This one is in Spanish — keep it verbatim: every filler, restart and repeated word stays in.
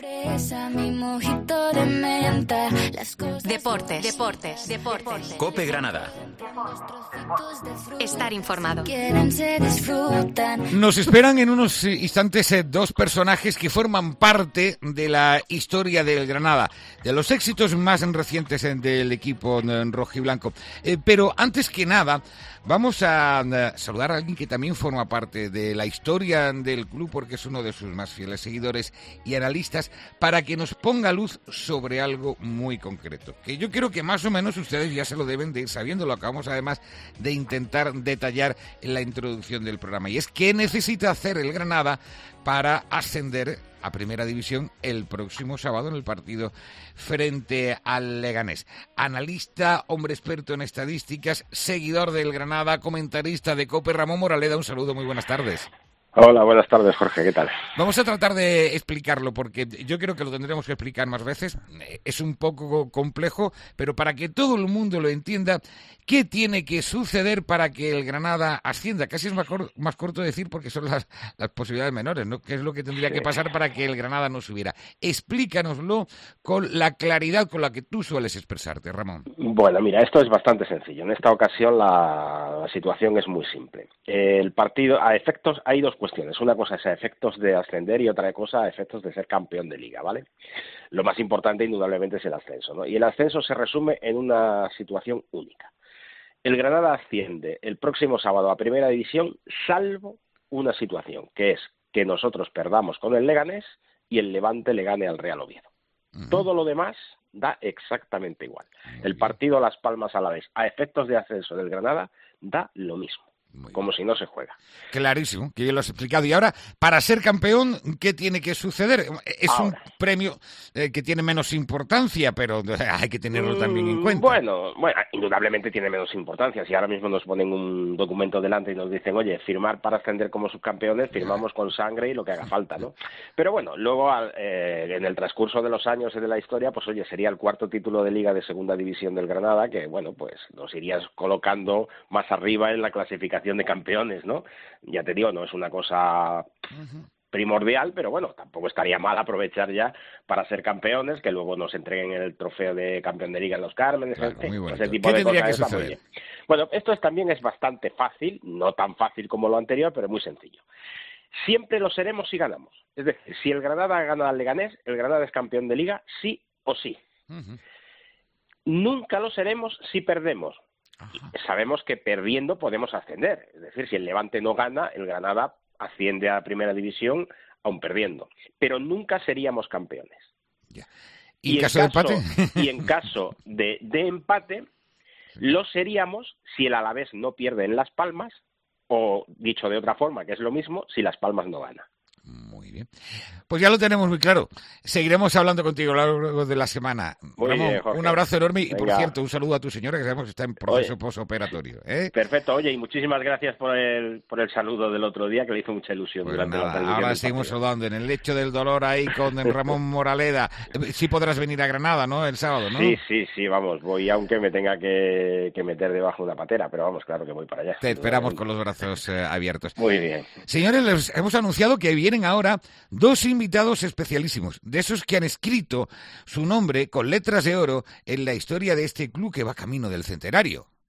Deportes, deportes, deportes. COPE Granada. Estar informado. Nos esperan en unos instantes eh, dos personajes que forman parte de la historia del Granada, de los éxitos más recientes eh, del equipo eh, rojiblanco. Eh, pero antes que nada, vamos a eh, saludar a alguien que también forma parte de la historia del club, porque es uno de sus más fieles seguidores y analistas, para que nos ponga luz sobre algo muy concreto, que yo creo que más o menos ustedes ya se lo deben de ir sabiendo. Lo acabamos además de intentar detallar en la introducción del programa, y es qué necesita hacer el Granada para ascender a Primera División el próximo sábado en el partido frente al Leganés. Analista, hombre experto en estadísticas, seguidor del Granada, comentarista de COPE, Ramón Moraleda, un saludo, muy buenas tardes. Hola, buenas tardes, Jorge, ¿qué tal? Vamos a tratar de explicarlo, porque yo creo que lo tendremos que explicar más veces. Es un poco complejo, pero para que todo el mundo lo entienda, ¿qué tiene que suceder para que el Granada ascienda? Casi es más, cor- más corto decir, porque son las, las posibilidades menores, ¿no? ¿Qué es lo que tendría sí. que pasar para que el Granada no subiera? Explícanoslo con la claridad con la que tú sueles expresarte, Ramón. Bueno, mira, esto es bastante sencillo. En esta ocasión la, la situación es muy simple. El partido, a efectos, hay dos cuestiones. Una cosa es a efectos de ascender y otra cosa a efectos de ser campeón de liga, ¿vale? Lo más importante indudablemente es el ascenso, ¿no? Y el ascenso se resume en una situación única. El Granada asciende el próximo sábado a Primera División, salvo una situación, que es que nosotros perdamos con el Leganés y el Levante le gane al Real Oviedo. Uh-huh. Todo lo demás da exactamente igual. Muy el partido Las Palmas a la vez, a efectos de ascenso del Granada, da lo mismo. Muy como bien. Si no se juega. Clarísimo, que ya lo has explicado. Y ahora, para ser campeón, ¿qué tiene que suceder? Es ahora. un premio eh, que tiene menos importancia, pero hay que tenerlo mm, también en cuenta. Bueno, bueno, indudablemente tiene menos importancia. Si ahora mismo nos ponen un documento delante y nos dicen, oye, firmar para ascender como subcampeones, firmamos con sangre y lo que haga falta, ¿no? Pero bueno, luego eh, en el transcurso de los años y de la historia, pues oye, sería el cuarto título de Liga de Segunda División del Granada, que bueno, pues nos irías colocando más arriba en la clasificación de campeones, ¿no? Ya te digo, no es una cosa primordial, pero bueno, tampoco estaría mal aprovechar ya para ser campeones, que luego nos entreguen el trofeo de campeón de liga en los Cármenes, claro, ese tipo ¿Qué de tendría cosas. Que suceder? Bueno, esto es, también es bastante fácil, no tan fácil como lo anterior, pero muy sencillo. Siempre lo seremos si ganamos. Es decir, si el Granada gana al Leganés, el Granada es campeón de liga, sí o sí. Uh-huh. Nunca lo seremos si perdemos. Ajá. Sabemos que perdiendo podemos ascender, es decir, si el Levante no gana, el Granada asciende a Primera División aun perdiendo, pero nunca seríamos campeones. Ya. ¿Y, y en caso de empate? Y en caso de, de empate, lo seríamos si el Alavés no pierde en Las Palmas, o dicho de otra forma, que es lo mismo, si Las Palmas no gana. Muy bien. Pues ya lo tenemos muy claro. Seguiremos hablando contigo a lo largo de la semana. Muy Ramón, bien, Jorge. Un abrazo enorme. Venga. Y por cierto, un saludo a tu señora, que sabemos que está en proceso posoperatorio. ¿eh? Perfecto. Oye, y muchísimas gracias por el por el saludo del otro día, que le hizo mucha ilusión. Pues durante nada, la transmisión. Ahora seguimos saludando en el lecho del dolor ahí con Ramón Moraleda. Sí podrás venir a Granada, ¿no? El sábado, ¿no? Sí, sí, sí, vamos. Voy aunque me tenga que, que meter debajo de una patera, pero vamos, claro que voy para allá. Te esperamos con los brazos eh, abiertos. Muy bien. Señores, les hemos anunciado que vienen ahora dos invitados especialísimos, de esos que han escrito su nombre con letras de oro en la historia de este club que va camino del centenario.